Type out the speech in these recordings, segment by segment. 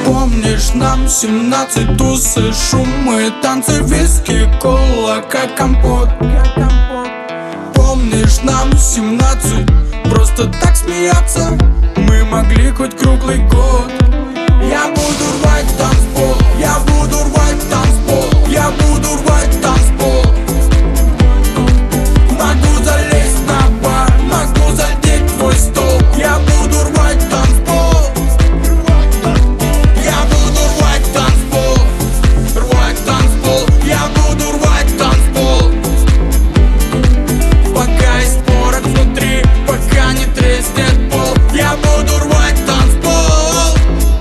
Помнишь, нам 17, тусы, шумы, танцы, виски, кола, как компот. Помнишь, нам 17, просто так смеяться мы могли хоть круглый год. Я буду рвать танцпол, я буду рвать танцпол, я буду рвать танцпол. Могу залезть на бар, могу задеть твой стол. Я буду рвать танцпол, я буду рвать танцпол, рвать танцпол, я буду рвать танцпол. Пока есть порох внутри, пока не треснет пол, я буду рвать танцпол.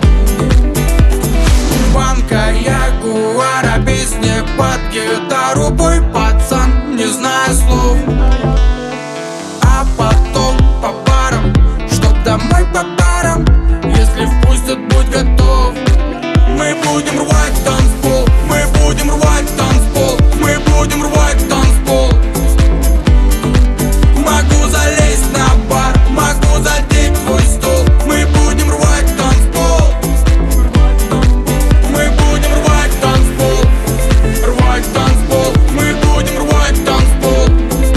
Банка, ягуар, песня под гитару, бой пацан, не зная слов. А потом по барам, чтоб домой по парам, если впустят, будь готов. Мы будем рвать танцпол, мы будем рвать танцпол, мы будем рвать танцпол. Могу залезть на бар, могу задеть твой стол. Мы будем рвать танцпол, мы будем рвать танцпол, рвать танцпол, мы будем рвать танцпол.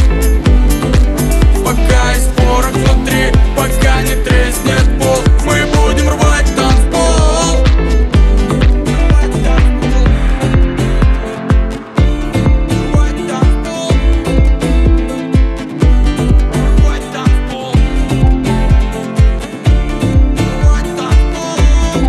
Пока есть порох внутри, пока не треснет пол, мы будем рвать танцпол. Рвать танцпол, рвать танцпол, рвать танцпол.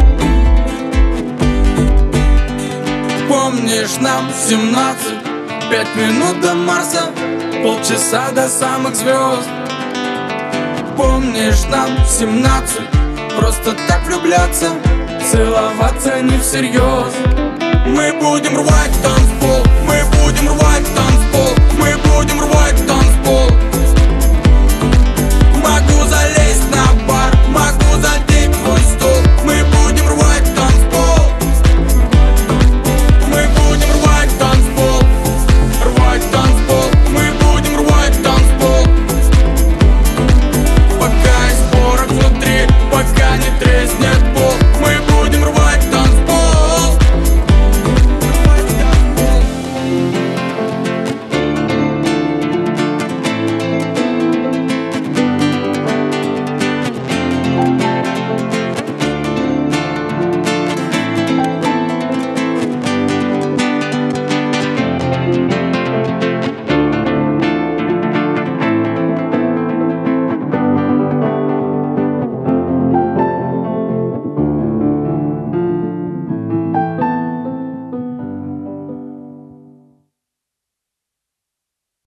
Помнишь, нам 17, 5 минут до Марса, полчаса до самых звезд. Помнишь, нам 17, просто так влюбляться, целоваться не всерьез. Мы будем рвать танцпол, мы будем рвать танцпол, мы будем рвать танцпол.